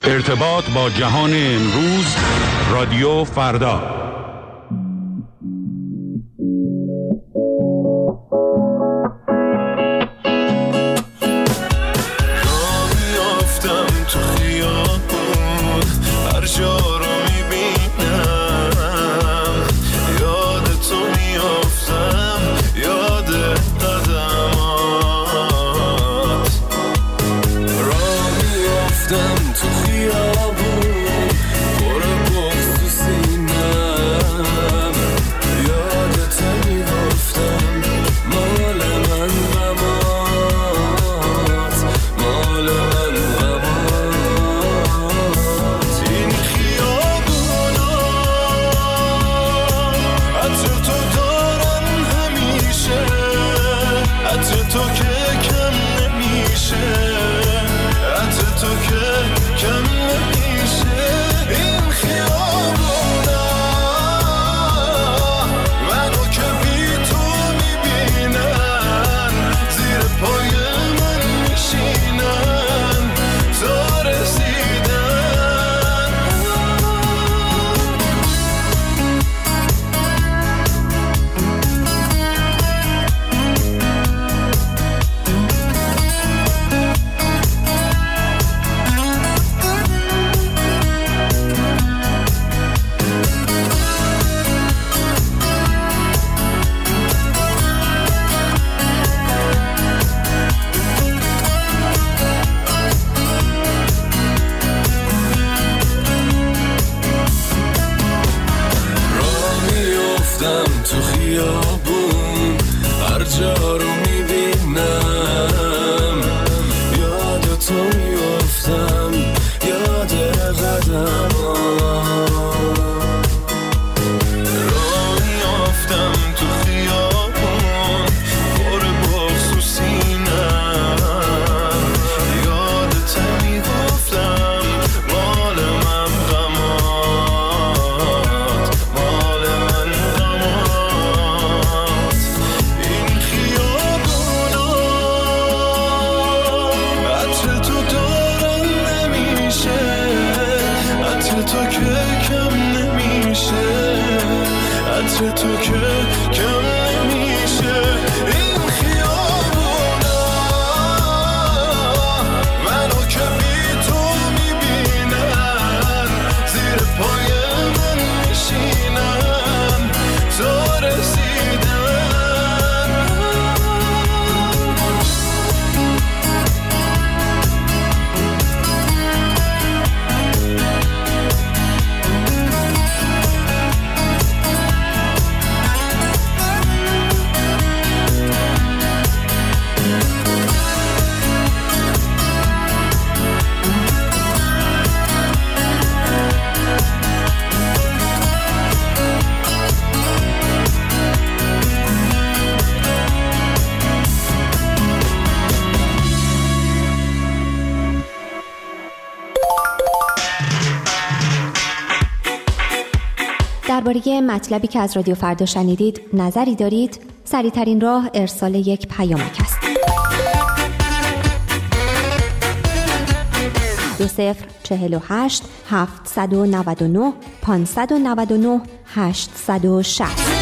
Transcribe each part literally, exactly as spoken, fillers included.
ارتباط با جهان امروز، رادیو فردا. درباره مطلبی که از رادیو فردا شنیدید نظری دارید؟ سریع‌ترین راه ارسال یک پیامک است. دو صفر چهل و هشت هفتصد و نود و نه پانصد و نود و نه هشتصد و شصت.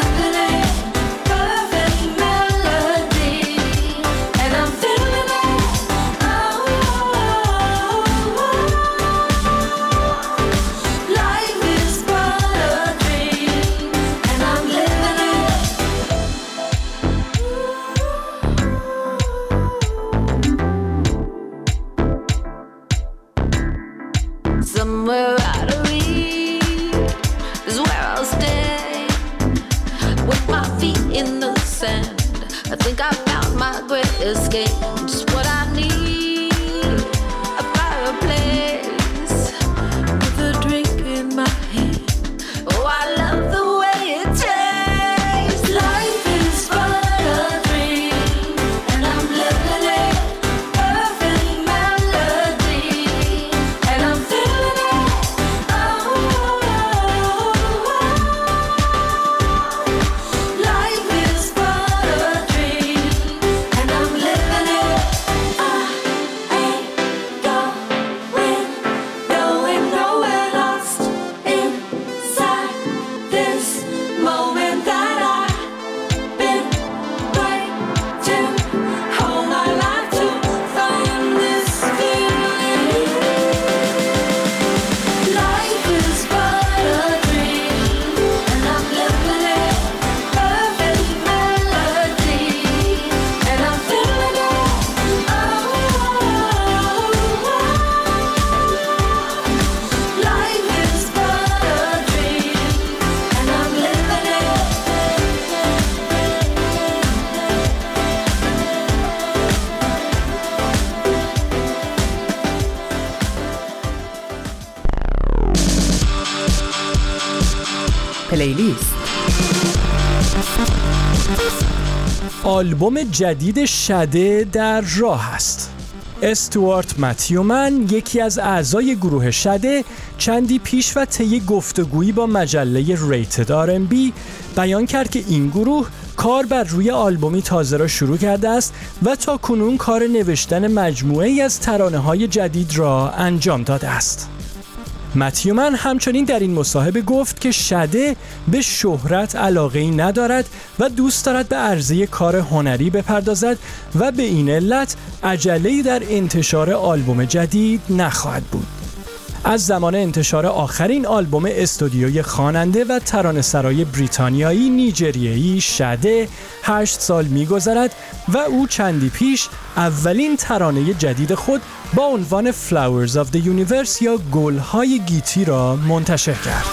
Feeling it. I think I found my great escape, just what I need. A fireplace with a drink in my hand. Oh, I love the way it tastes. Life is but a dream, and I'm living it. Perfect melody, and I'm feeling it. Oh, life is but a dream, and I'm living it. I ain't going, going nowhere, lost inside this moment that I've been waiting all my life to find this feeling. Life is but a dream, and I'm living it. Perfect melody, and I'm feeling it. Oh, life is but a dream, and I'm living it. پلیلیست. آلبوم جدید شده در راه است. استوارت متیومن، یکی از اعضای گروه شده، چندی پیش و طی گفتگویی با مجله ریتد آر ام بی بیان کرد که این گروه کار بر روی آلبومی تازه را شروع کرده است و تا کنون کار نوشتن مجموعه‌ای از ترانه‌های جدید را انجام داده است. متیومن همچنین در این مصاحبه گفت که شده به شهرت علاقه‌ای ندارد و دوست دارد به عرضه کار هنری بپردازد و به این علت عجله‌ای در انتشار آلبوم جدید نخواهد بود. از زمان انتشار آخرین آلبوم استودیوی خواننده و ترانه‌سرای بریتانیایی نیجریه‌ای شده هشت سال می‌گذرد و او چندی پیش اولین ترانه جدید خود با عنوان Flowers of the Universe یا گل‌های گیتی را منتشر کرد.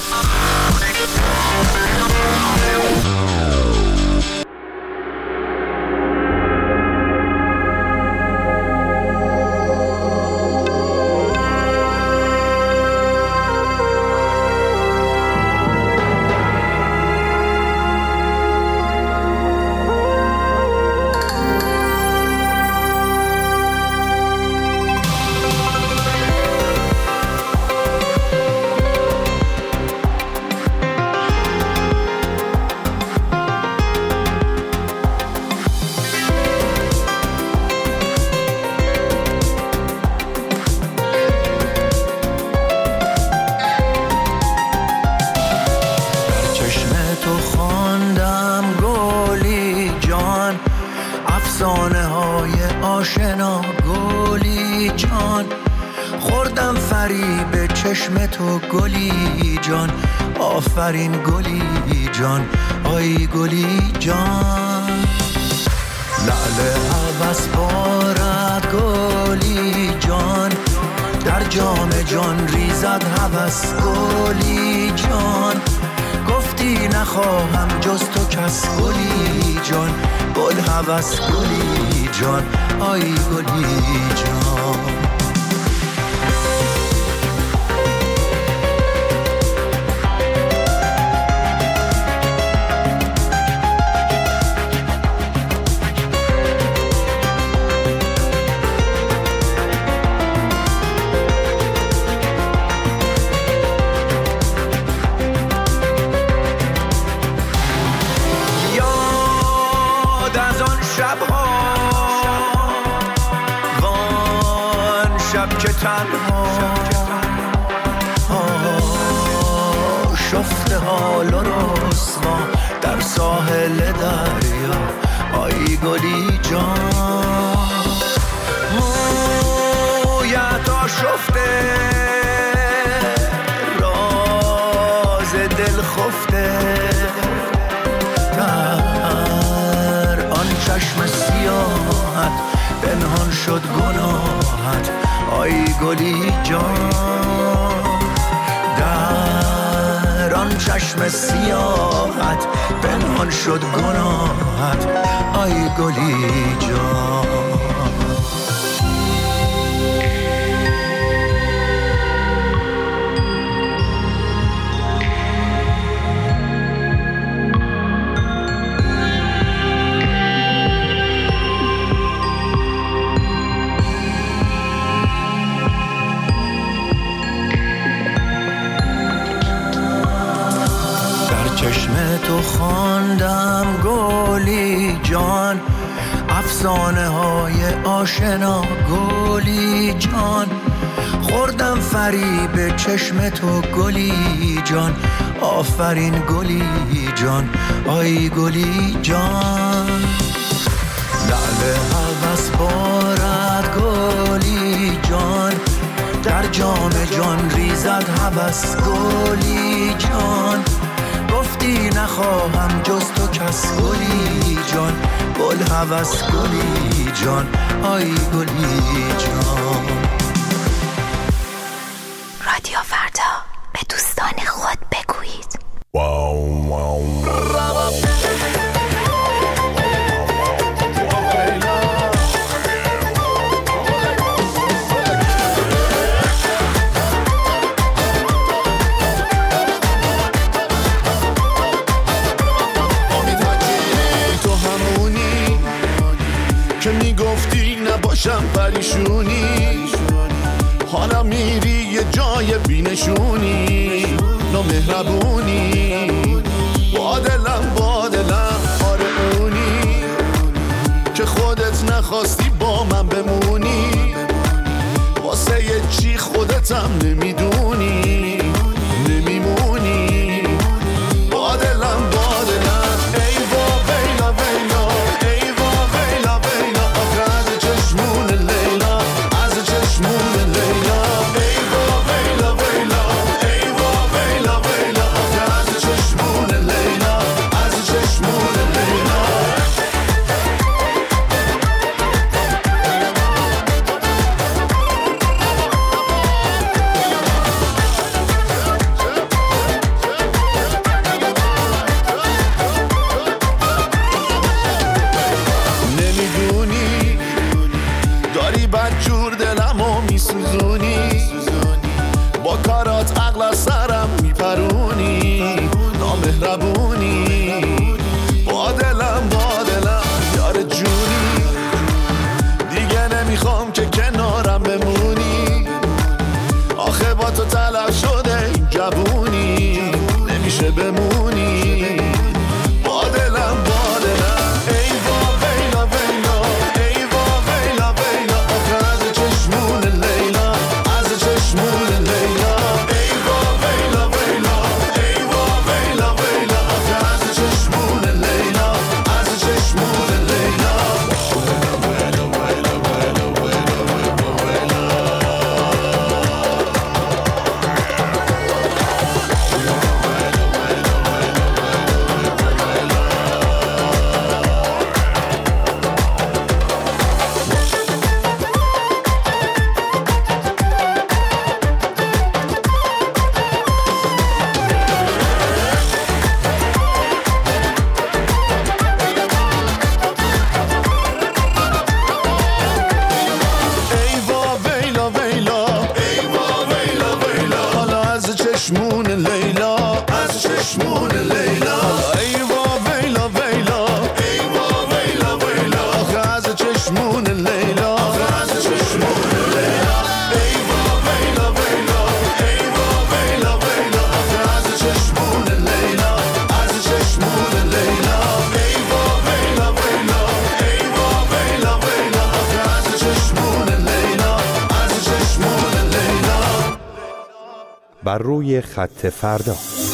افسانه های آشنا گلی جان، خوردم فریب چشم تو گلی جان، آفرین گلی جان، آی گلی جان. لعل هوس بارد گلی جان، در جام جان ریزد هوس گلی جان. گفتی نخواهم جز تو کس گلی جان، گل هوس گلی جان، آی گلی جان. که تنها شفته حال و رسوا در ساحل دریا، آی گلی جان. مویت آشفته راز دل خفته، در آن چشم سیاحت پنهان شد گناهت، آی گلی جان. در آن چشم چشم سیاحت پنهان شد گناهت آی گلی جان. تو خواندم گلی جان افسانه های آشنا گلی جان، خوردم فریب چشم تو گلی جان، آفرین گلی جان آی گلی جان. لعل هوس بارد گلی جان، در جام جان ریزد هوس گلی جان، گفتی نخواهم جز تو کس گلی جان، گل هوس گلی جان آی گلی جان. رادیو فردا، به دوستان خود بگویید. واو واو نباشم پریشونی، حالا میری یه جای بینشونی، نامهربونی با دلم با دلم آره اونی که خودت نخواستی با من بمونی، واسه یه چی خودتم نمیدونی نمیمونی با دلم با دلم ای با ویلا ویلا ای با ویلا ویلا آخر چشمون لیلا از چشمون لیلا ای با ویلا ویلا ای با ویلا ویلا آخر چشمون لیلا از چشمون لیلا. بدجور دلمو میسوزونی، با کارات عقل سرم میپرونی، نامهربونی با دلم با دلم یار جونی، دیگه نمیخوام که کنارم بمونی، آخه با تو طلب شده این جوونی نمیشه بمونی با دلم با دلم ای با ویلا ویلا ای با ویلا ویلا از چشمون لیلا از چشمون لیلا ای با ویلا ویلا ای با ویلا ویلا از چشمون لیلا از چشمون لیلا. چشمون لیلا از چشمون لیلا ای وا ویلا ویلا ای وا ویلا ویلا آخه از چشمون لیلا از چشمون لیلا ای وا ویلا ویلا ای وا ویلا ویلا آخه از چشمون لیلا از چشمون لیلا ای وا ویلا ویلا ای وا ویلا ویلا آخه از چشمون لیلا از چشمون لیلا. بر روی خط فردا.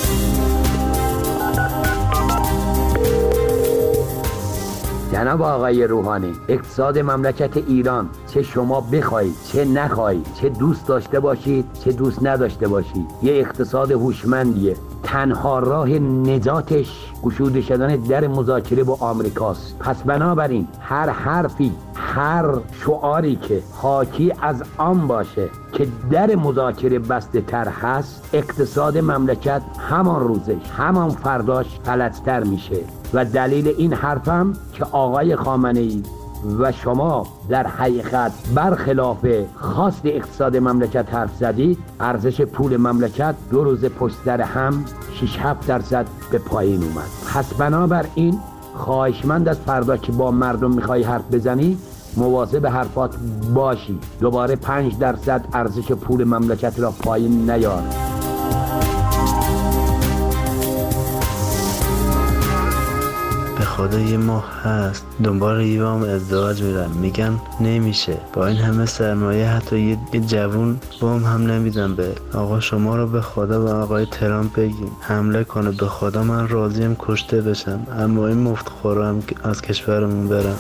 جناب آقای روحانی، اقتصاد مملکت ایران چه شما بخواید چه نخواید، چه دوست داشته باشید چه دوست نداشته باشید، یه اقتصاد هوشمندیه. تنها راه نجاتش گشوده شدن در مذاکره با آمریکاست. پس بنابراین هر حرفی هر شعاری که حاکی از آن باشه که در مذاکره بسته تر هست، اقتصاد مملکت همان روزش همان فرداش فلج‌تر میشه. و دلیل این حرفم که آقای خامنه‌ای و شما در حقیقت برخلاف خواست اقتصاد مملکت حرف زدید، ارزش پول مملکت دو روز پشت سر هم شش هفت درصد به پایین اومد. پس بنابراین خواهشمند از فردا که با مردم میخوای حرف بزنی مواظب حرفات باشی، دوباره پنج درصد ارزش پول مملکت را پایین نیار. به خدا یه ماه هست دنبال یه وام ازدواج میرن، میگن نمیشه. با این همه سرمایه حتی یه, یه جوون وام هم نمیدن. به آقا شما رو به خدا و آقای ترامپ بگین حمله کنه، به خدا من راضیم کشته بشم، اما این مفت خورم از کشورمون برم.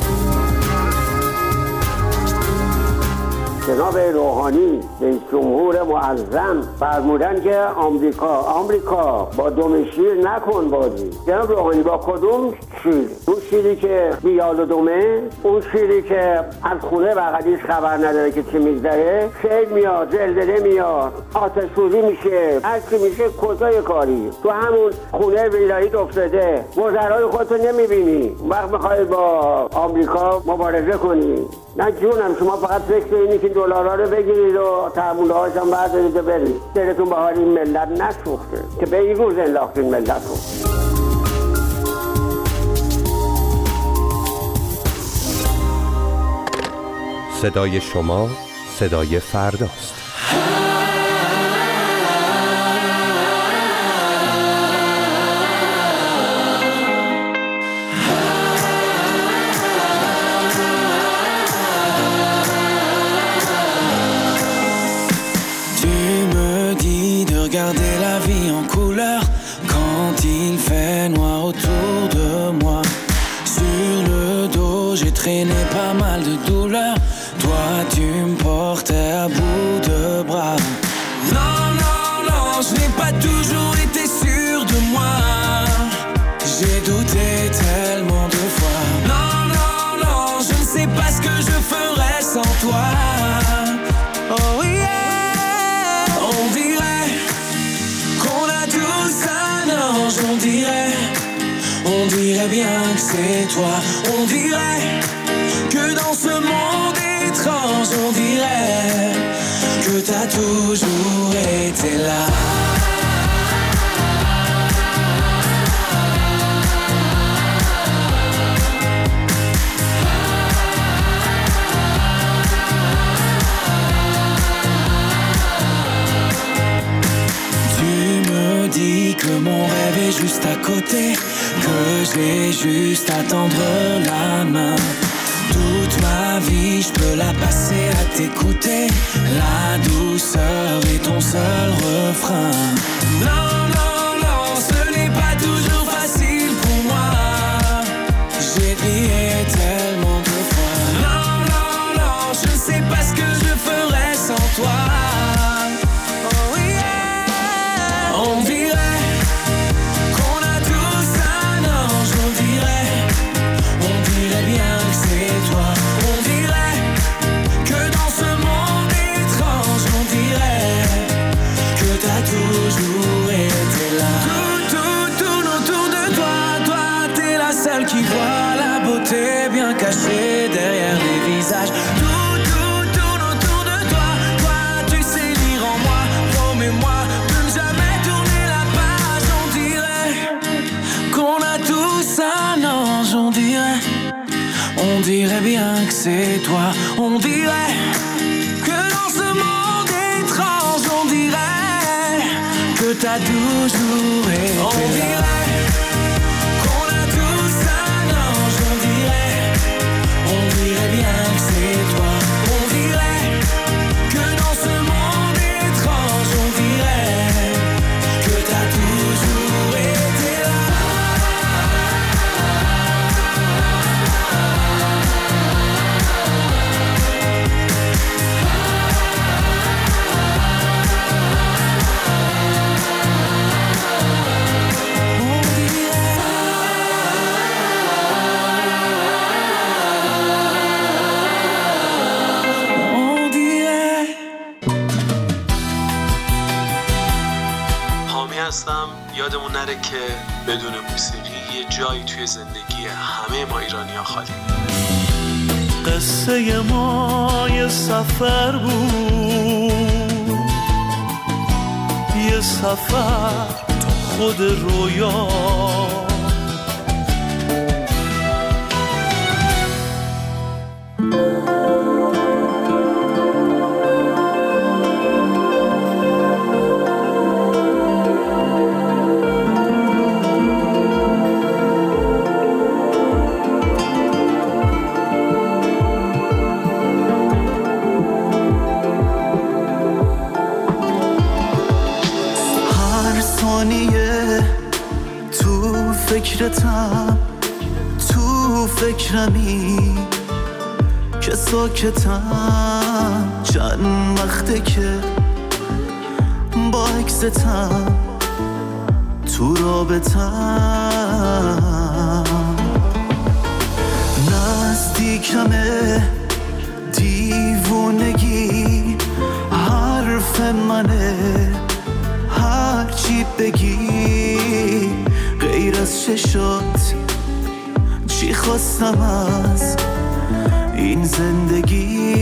جناب روحانی رئیس جمهور معظم فرمودن که آمریکا آمریکا با دم شیر نکن بازی. جناب روحانی با کدوم شیر؟ اون شیری که بیال و دمه، اون شیری که از خونه بغلیش خبر نداره که چی میگذره، شیر میاد، زلزله میاد، آتش سوزی میشه، هر چی میشه کجای کاری؟ تو همون خونه ویلایی افتاده، وزرای خودتو نمیبینی، وقت میخوای با آمریکا مبارزه کنی. نه جونم، شما فقط فکر اینی که دلارا رو بگیرید و تحموله هاش هم بردارید و برید. دلتون به حال این ملت نسوخته که به این روز انداختین ملت رو. صدای شما صدای فرداست. Regarder la vie en couleur quand il fait noir autour de moi. Sur le dos j'ai traîné pas mal de douleurs. Toi tu me portais à bout de bras. Non, non, non, je n'ai pas toujours été sûr de moi. J'ai douté tellement de fois. Non, non, non, je ne sais pas ce que je ferais sans toi. Oh yeah, on dirait qu'on a tous un ange, on dirait, on dirait bien que c'est toi. On dirait que dans ce monde étrange, on dirait que t'as toujours été là. Dis que mon rêve est juste à côté, que j'ai juste à tendre la main. Toute ma vie je peux la passer à t'écouter. La douceur est ton seul refrain. Non, non, non, ce n'est pas toujours facile pour moi. J'ai prié tellement de fois. Non, non, non, je ne sais pas ce que je ferais sans toi. On dirait qu'on a tous un ange, on dirait, on dirait bien que c'est toi. On dirait que dans ce monde étrange, on dirait que t'as toujours été là. Tout, tout, tout autour de toi, toi t'es la seule qui voit la beauté bien cachée derrière les visages. Tout, tout, tout autour de toi, toi tu sais lire en moi, promets-moi de ne jamais qu'on a tous un ange, on dirait, on dirait bien que c'est toi. On dirait que dans ce monde étrange, on dirait que t'as toujours été là. On dirait qu'on a tous un ange, on dirait, on dirait bien que c'est toi. On dirait que dans ce monde étrange, on dirait que t'as toujours été là. ایرانی هستم. یادمون نره که بدون موسیقی یه جایی توی زندگی همه ما ایرانی ها خالی. قصه ما یه سفر بود، یه سفر تو خود رویا. فکرتم تو فکرمی که ساکتم، چند وقته که با اکستم تو رابطم. نزدیکمه دیوونگی حرف منه، هرچی بگی غیر از چشات چی خواستم از این زندگی.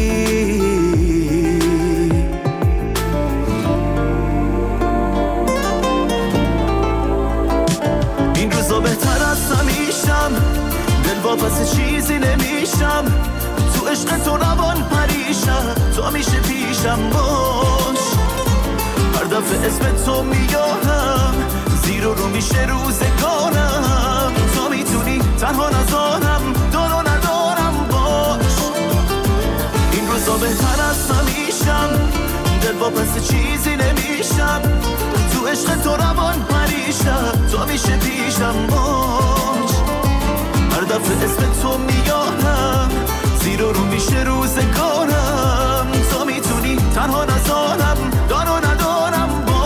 این روزا بهتر از همیشم، دل واپس چیزی نمیشم، تو عشق تو روان پریشم، تو میشه پیشم باش. هر دفعه اسم تو میارم زیر و رو میشه روزگارم، تو میتونی تنها نذارم، دار و ندارم باش. این روزا بهتر از همیشم، دل واپس چیزی نمیشم، تو عشق تو روان پریشم، تو میشه پیشم باش. هر دفعه اسم تو میارم زیر و رو میشه روزگارم، تو میتونی تنها نذارم، دار و ندارم باش.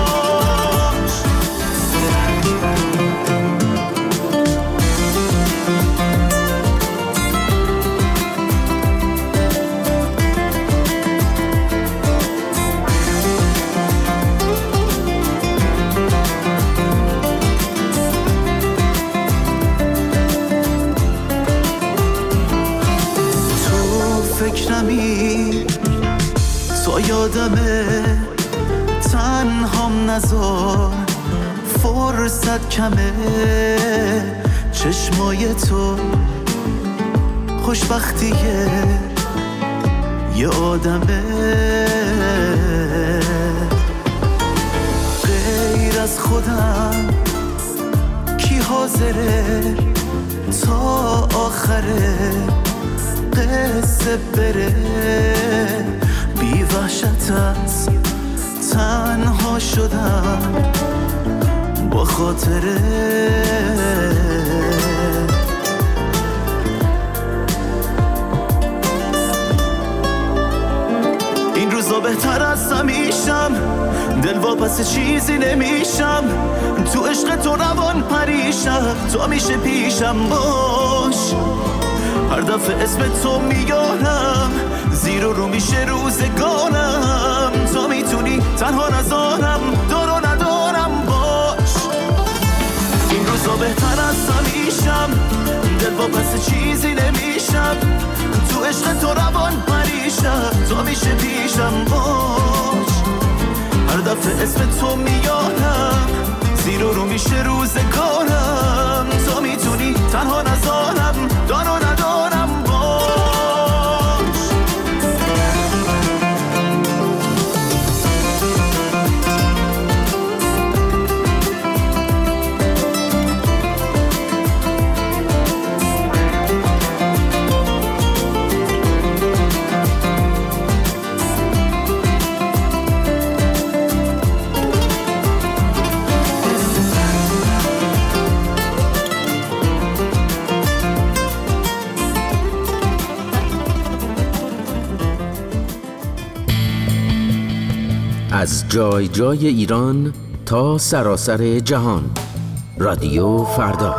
فکرمی تو یادمه، تنهام نذار، فرصت کمه، چشمای تو خوشبختیه یه آدمه. غیر از خودم کی حاضره تا آخره قصه بره، بی وحشتت تنها شدم با خاطره. این روزا بهتر از همیشم، دل واپس چیزی نمیشم، تو عشق تو روان پریشم، تو میشه پیشم باش. هر دفعه اسم تو میارم زیر و رو میشه روزگارم، تو میتونی تنها نذارم، دار و ندارم باش. این روزا بهتر از همیشم، دل واپس چیزی نمیشم، تو عشق تو روان پریشم، تو میشه پیشم باش. هر دفعه اسم تو میارم زیر و رو میشه روزگارم، تو میتونی تنها نذارم، دار و ندارم باش. از جای جای ایران تا سراسر جهان، رادیو فردا.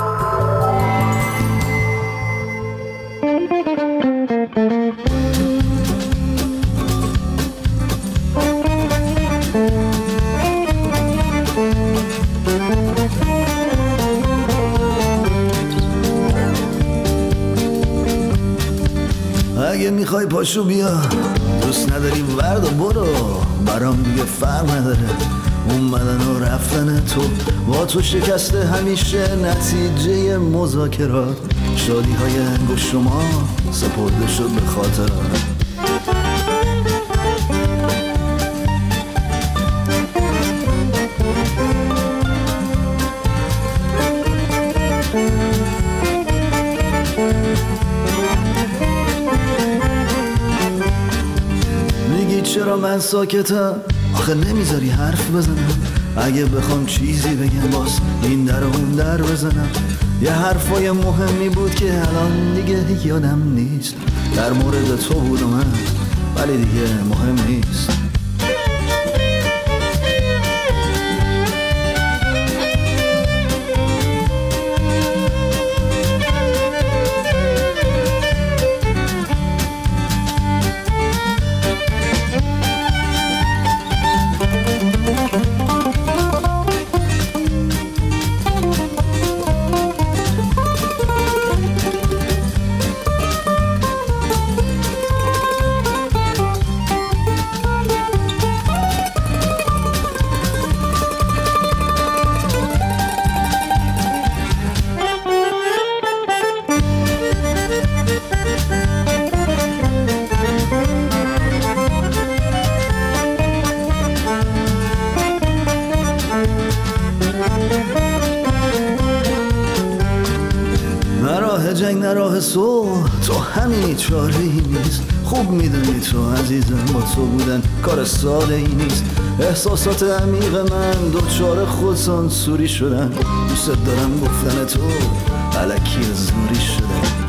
اگه میخوای پاشو بیا، دوست نداری ورد و برو، برام دیگه فرق نداره اومدن و رفتن تو. با تو شکسته همیشه نتیجه مذاکرات، شادی های انگشت شما سپرده شد به خاطرات. میگی چرا من ساکتم؟ آخه نمیذاری حرف بزنم. اگه بخوام چیزی بگم باز این در و اون در بزنم. یه حرفای مهمی بود که الان دیگه یادم نیست. در مورد تو بود و من، ولی دیگه مهم نیست. جنگ نه راه صلح، تو همین چاره ای نیست. خوب میدونی تو عزیزم با تو بودن کار ساده ای نیست. احساسات عمیق من دوچار خودسانسوری شدن. دوست دارم گفتن تو الکی زوری شدن.